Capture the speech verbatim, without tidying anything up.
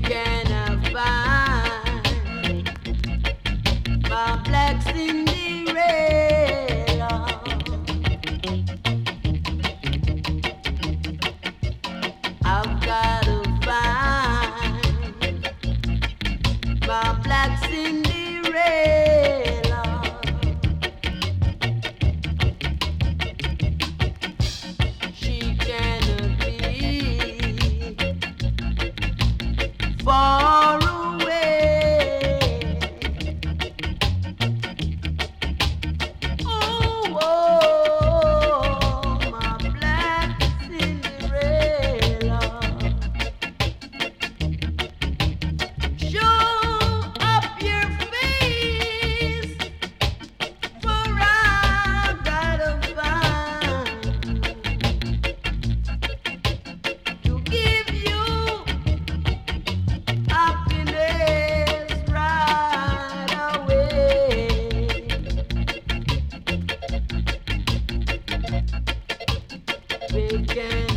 cannot find my black Cinderella. I've got to find my black Cinderella. She cannot be far away. Oh, oh, my black Cinderella. Show up your face, for I gotta find to give you happiness right away. We can